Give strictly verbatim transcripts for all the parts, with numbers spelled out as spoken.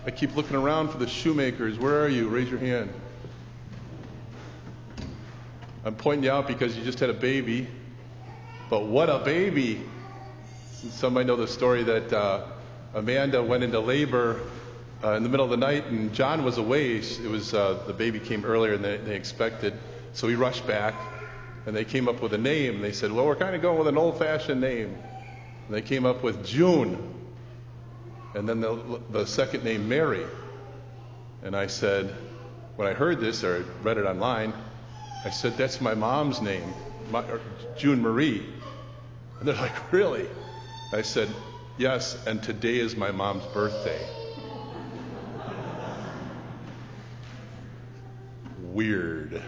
I keep looking around for the shoemakers. Where are you? Raise your hand. I'm pointing you out because you just had a baby. But what a baby! Some might know the story that uh, Amanda went into labor uh, in the middle of the night, and John was away. It was uh, the baby came earlier than they, they expected, so he rushed back, and they came up with a name. They said, "Well, we're kind of going with an old-fashioned name." And they came up with June, and then the, the second name Mary. And I said, when I heard this or read it online, I said, "That's my mom's name, my, June Marie." And they're like, "Really?" I said, "Yes, and today is my mom's birthday." Weird.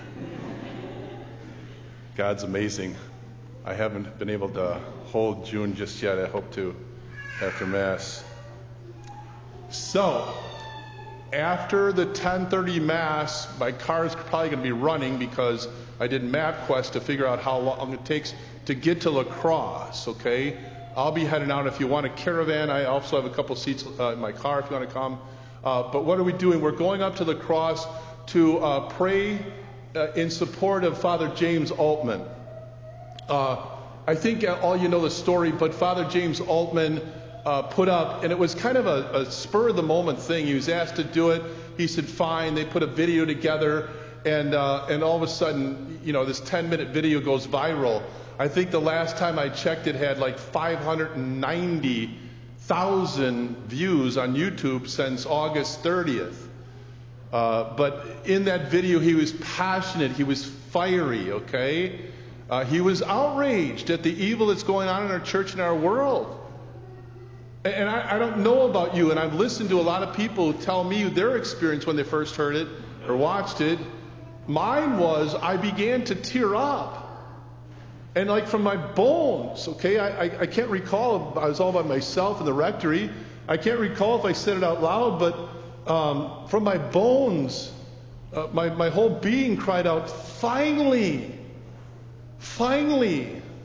God's amazing. I haven't been able to hold June just yet. I hope to after Mass. So, after the ten thirty Mass, my car is probably going to be running because I did MapQuest to figure out how long it takes to get to La Crosse, okay? I'll be heading out. If you want a caravan, I also have a couple seats uh, in my car if you want to come. Uh, but what are we doing? We're going up to La Crosse to uh, pray uh, in support of Father James Altman. Uh, I think all you know the story, but Father James Altman uh, put up, and it was kind of a, a spur-of-the-moment thing. He was asked to do it. He said, fine. They put a video together, and uh, and all of a sudden, you know, this ten-minute video goes viral. I think the last time I checked, it had like five hundred ninety thousand views on YouTube since August thirtieth. Uh, but in that video, he was passionate. He was fiery, okay? Uh, he was outraged at the evil that's going on in our church and our world. And, and I, I don't know about you, and I've listened to a lot of people tell me their experience when they first heard it or watched it. Mine was I began to tear up. And like from my bones, okay? I, I, I can't recall. I was all by myself in the rectory. I can't recall if I said it out loud, but um, from my bones, uh, my, my whole being cried out, finally! Finally,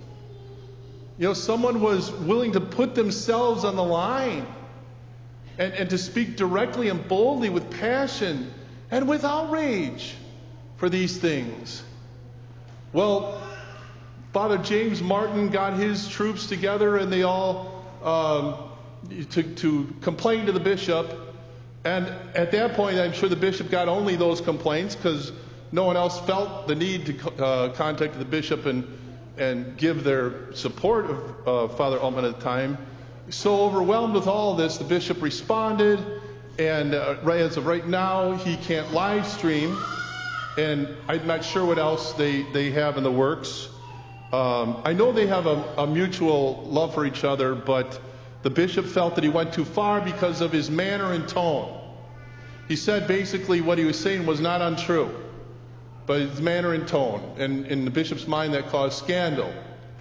you know, someone was willing to put themselves on the line and, and to speak directly and boldly with passion and with outrage for these things. Well, Father James Martin got his troops together and they all um, to, to complain to the bishop. And at that point, I'm sure the bishop got only those complaints because no one else felt the need to uh, contact the bishop and and give their support of uh, Father Altman at the time. So overwhelmed with all this, the bishop responded, and uh, right as of right now, he can't live stream, and I'm not sure what else they, they have in the works. Um, I know they have a, a mutual love for each other, but the bishop felt that he went too far because of his manner and tone. He said basically what he was saying was not untrue, but his manner and tone, and in the bishop's mind that caused scandal.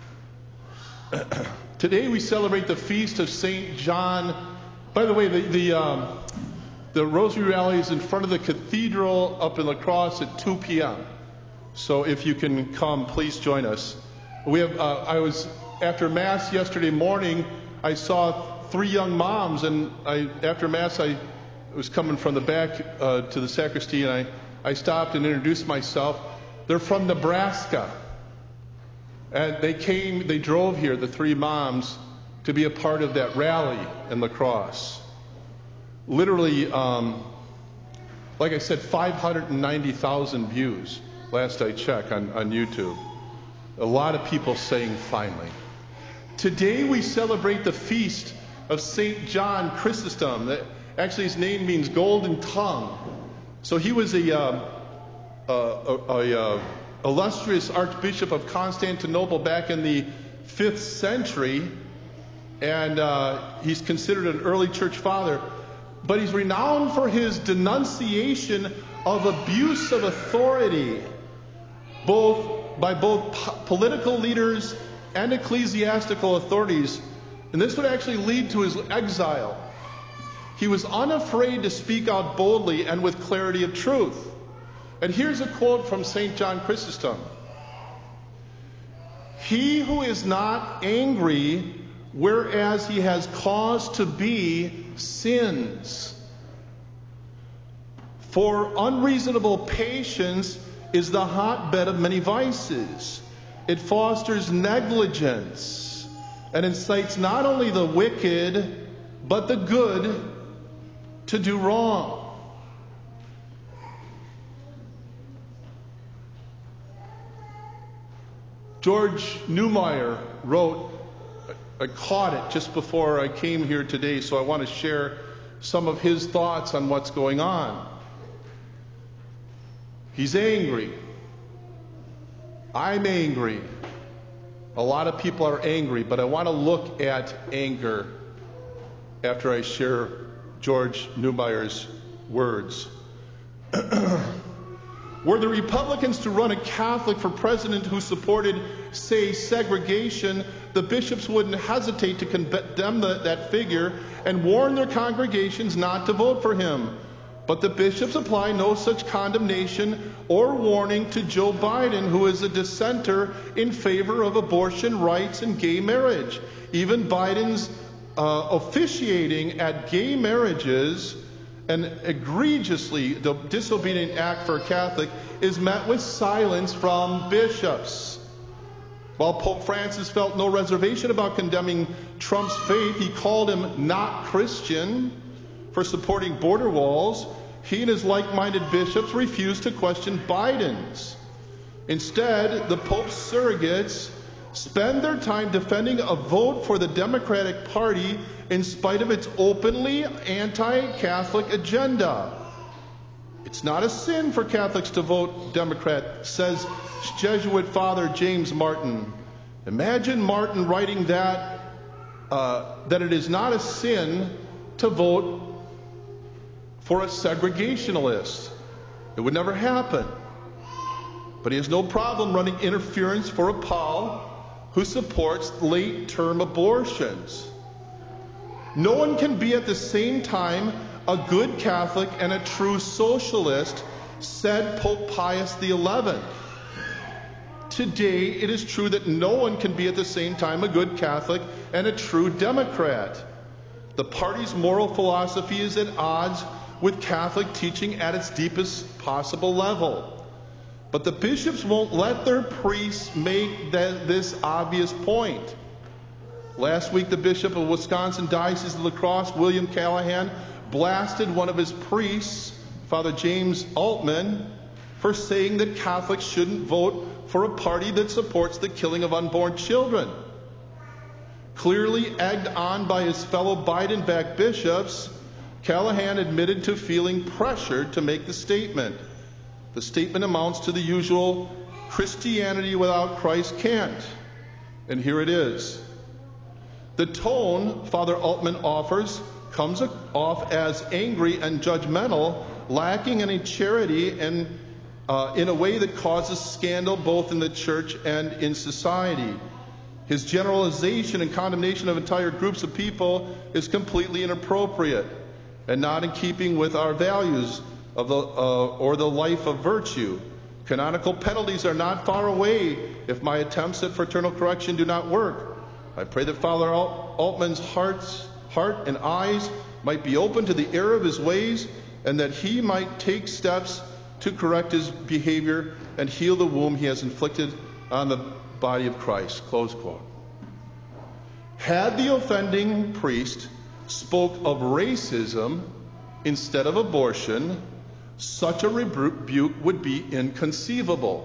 Today we celebrate the feast of Saint John. By the way, the the, um, the Rosary Rally is in front of the cathedral up in La Crosse at two p.m. So if you can come, please join us. We have. Uh, I was after Mass yesterday morning. I saw three young moms, and I after Mass I was coming from the back uh, to the sacristy, and I. I stopped and introduced myself. They're from Nebraska. And they came, they drove here, the three moms, to be a part of that rally in La Crosse. Literally, um, like I said, five hundred ninety thousand views, last I checked, on, on YouTube. A lot of people saying finally. Today we celebrate the feast of Saint John Chrysostom. That, actually, his name means golden tongue. So he was a, uh, a, a, a illustrious Archbishop of Constantinople back in the fifth century, and uh, he's considered an early church father. But he's renowned for his denunciation of abuse of authority, both by both po- political leaders and ecclesiastical authorities. And this would actually lead to his exile. He was unafraid to speak out boldly and with clarity of truth. And here's a quote from Saint John Chrysostom. He who is not angry, whereas he has cause to be, sins. For unreasonable patience is the hotbed of many vices. It fosters negligence and incites not only the wicked, but the good to do wrong. George Neumeier wrote, I caught it just before I came here today, so I want to share some of his thoughts on what's going on. He's angry. I'm angry. A lot of people are angry, but I want to look at anger after I share George Neumeier's words. Were the Republicans to run a Catholic for president who supported, say, segregation, the bishops wouldn't hesitate to condemn the, that figure and warn their congregations not to vote for him. But the bishops apply no such condemnation or warning to Joe Biden, who is a dissenter in favor of abortion rights and gay marriage. Even Biden's uh, officiating at gay marriages, an egregiously disobedient act for a Catholic, is met with silence from bishops. While Pope Francis felt no reservation about condemning Trump's faith, he called him not Christian for supporting border walls. He and his like-minded bishops refused to question Biden's. Instead, the Pope's surrogates spend their time defending a vote for the Democratic Party in spite of its openly anti-Catholic agenda. It's not a sin for Catholics to vote Democrat, says Jesuit Father James Martin. Imagine Martin writing that, uh, that it is not a sin to vote for a segregationalist. It would never happen. But he has no problem running interference for a Paul who supports late-term abortions. No one can be at the same time a good Catholic and a true socialist, said Pope Pius the eleventh. Today, it is true that no one can be at the same time a good Catholic and a true Democrat. The party's moral philosophy is at odds with Catholic teaching at its deepest possible level. But the bishops won't let their priests make that, this obvious point. Last week, the bishop of Wisconsin Diocese of La Crosse, William Callahan, blasted one of his priests, Father James Altman, for saying that Catholics shouldn't vote for a party that supports the killing of unborn children. Clearly egged on by his fellow Biden-backed bishops, Callahan admitted to feeling pressured to make the statement. The statement amounts to the usual, Christianity without Christ can't. And here it is. The tone Father Altman offers comes off as angry and judgmental, lacking any charity, and uh, in a way that causes scandal both in the church and in society. His generalization and condemnation of entire groups of people is completely inappropriate and not in keeping with our values of the uh, or the life of virtue. Canonical penalties are not far away if my attempts at fraternal correction do not work. I pray that Father Altman's heart's, heart and eyes might be open to the error of his ways, and that he might take steps to correct his behavior and heal the wound he has inflicted on the body of Christ. Close quote. Had the offending priest spoke of racism instead of abortion, such a rebuke would be inconceivable.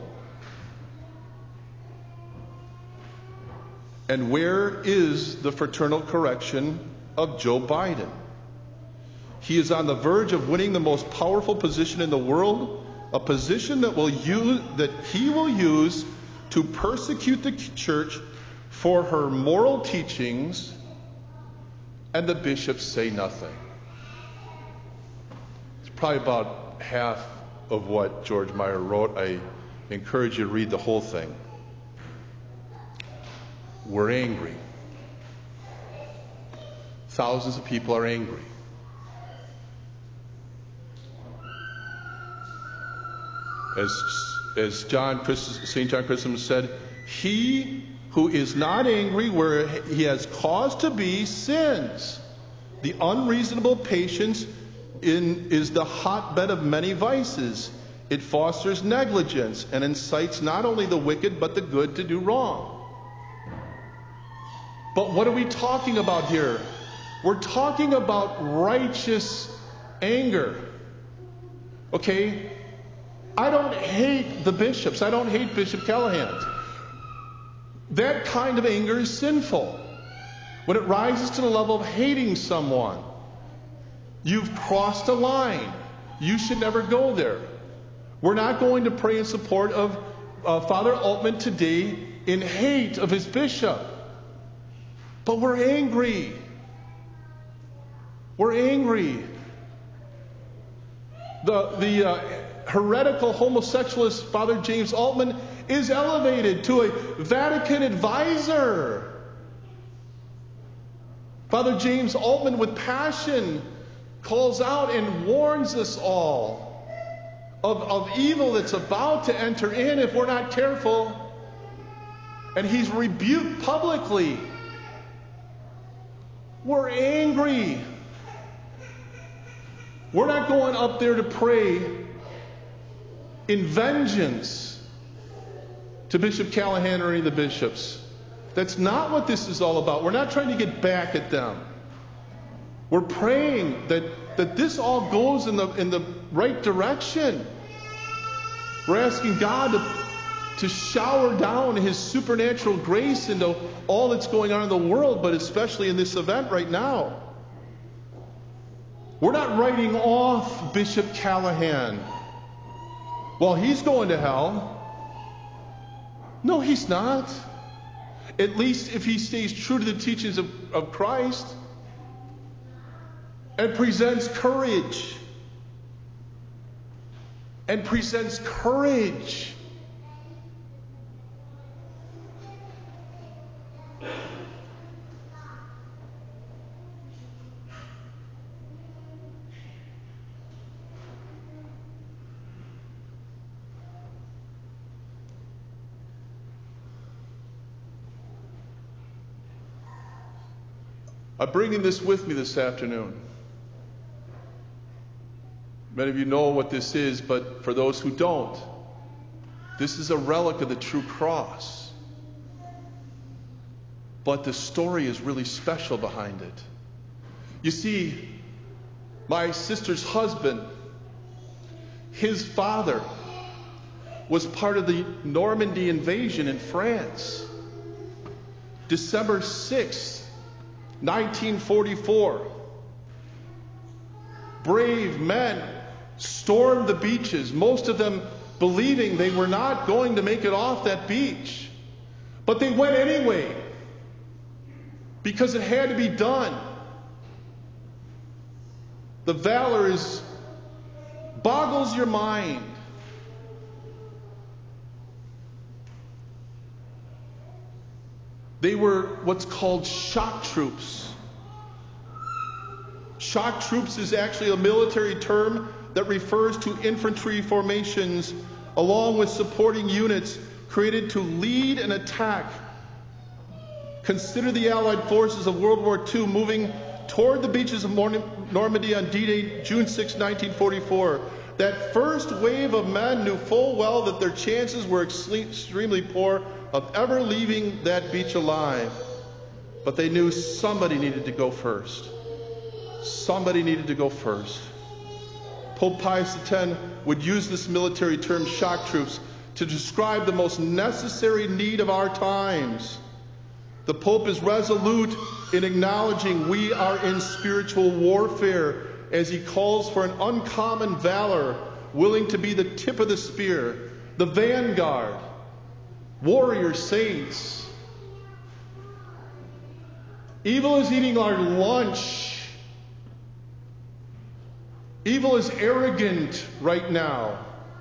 And where is the fraternal correction of Joe Biden? He is on the verge of winning the most powerful position in the world, a position that will use that he will use to persecute the church for her moral teachings, and the bishops say nothing. It's probably about half of what George Meyer wrote. I encourage you to read the whole thing. We're angry. Thousands of people are angry. As, as John Christ, Saint John Chrysostom said, he who is not angry where he has cause to be sins. The unreasonable patience in, is the hotbed of many vices. It fosters negligence and incites not only the wicked but the good to do wrong. But what are we talking about here? We're talking about righteous anger. Okay? I don't hate the bishops. I don't hate Bishop Callahan. That kind of anger is sinful. When it rises to the level of hating someone, you've crossed a line. You should never go there. We're not going to pray in support of uh, Father Altman today in hate of his bishop. But we're angry. We're angry. The, the uh, heretical homosexualist Father James Altman is elevated to a Vatican advisor. Father James Altman, with passion, calls out and warns us all of, of evil that's about to enter in if we're not careful. And he's rebuked publicly. We're angry. We're not going up there to pray in vengeance to Bishop Callahan or any of the bishops. That's not what this is all about. We're not trying to get back at them. We're praying that, that this all goes in the, in the right direction. We're asking God to, to shower down His supernatural grace into all that's going on in the world, but especially in this event right now. We're not writing off Bishop Callahan. Well, he's going to hell. No, he's not. At least if he stays true to the teachings of, of Christ and presents courage. And presents courage. I'm bringing this with me this afternoon. Many of you know what this is, but for those who don't, this is a relic of the true cross. But the story is really special behind it. You see, my sister's husband, his father, was part of the Normandy invasion in France. December sixth, nineteen forty-four. Brave men stormed the beaches, most of them believing they were not going to make it off that beach. But they went anyway, because it had to be done. The valor is boggles your mind. They were what's called shock troops. Shock troops is actually a military term that refers to infantry formations along with supporting units created to lead an attack. Consider the Allied forces of World War Two moving toward the beaches of Normandy on D-Day, June sixth, nineteen forty-four. That first wave of men knew full well that their chances were extremely poor of ever leaving that beach alive. But they knew somebody needed to go first. Somebody needed to go first. Pope Pius X would use this military term, shock troops, to describe the most necessary need of our times. The Pope is resolute in acknowledging we are in spiritual warfare as he calls for an uncommon valor, willing to be the tip of the spear, the vanguard, warrior saints. Evil is eating our lunch. Evil is arrogant right now.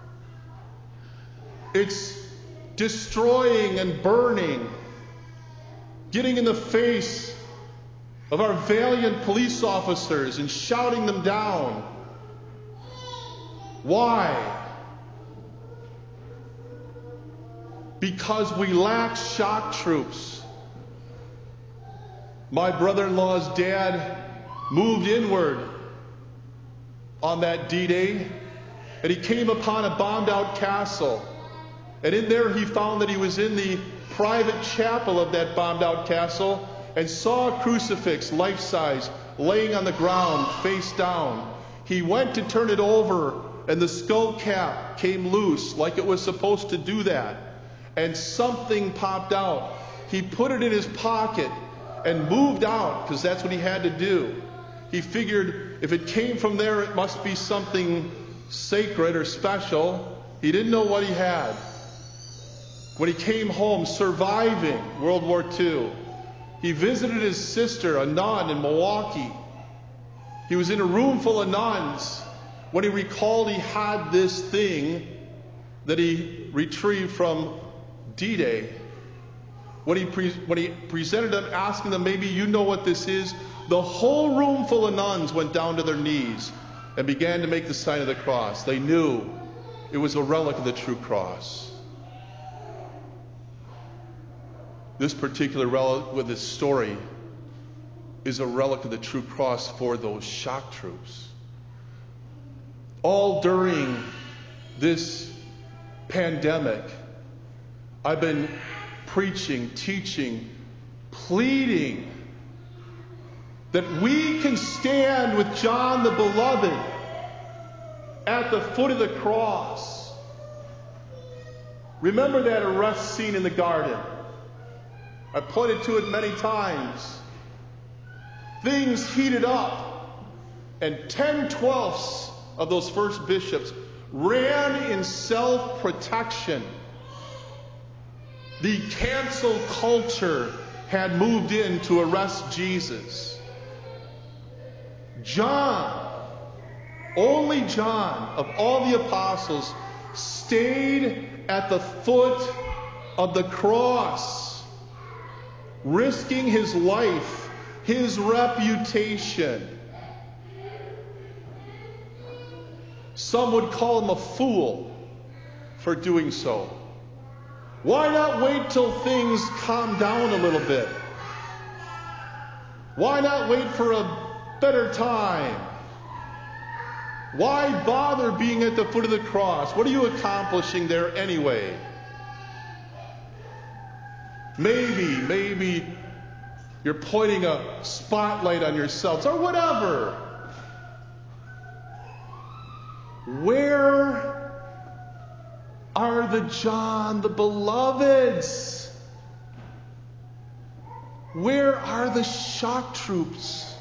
It's destroying and burning, getting in the face of our valiant police officers and shouting them down. Why? Because we lack shock troops. My brother-in-law's dad moved inward on that D-Day, and he came upon a bombed-out castle. And in there he found that he was in the private chapel of that bombed-out castle and saw a crucifix, life-size, laying on the ground, face down. He went to turn it over, and the skull cap came loose like it was supposed to do that. And something popped out. He put it in his pocket and moved out, because that's what he had to do. He figured if it came from there, it must be something sacred or special. He didn't know what he had. When he came home, surviving World War Two, he visited his sister, a nun in Milwaukee. He was in a room full of nuns when he recalled he had this thing that he retrieved from D-Day. When he, pre- when he presented them, asking them, maybe you know what this is, the whole room full of nuns went down to their knees and began to make the sign of the cross. They knew it was a relic of the true cross. This particular relic with this story is a relic of the true cross for those shock troops. All during this pandemic, I've been preaching, teaching, pleading that we can stand with John the Beloved at the foot of the cross. Remember that arrest scene in the garden? I pointed to it many times. Things heated up, and ten twelfths of those first bishops ran in self-protection. The cancel culture had moved in to arrest Jesus. John, only John of all the apostles, stayed at the foot of the cross, risking his life, his reputation. Some would call him a fool for doing so. Why not wait till things calm down a little bit? Why not wait for a better time? Why bother being at the foot of the cross? What are you accomplishing there anyway? Maybe, maybe you're pointing a spotlight on yourselves or whatever. Where are the John the Beloveds? Where are the shock troops?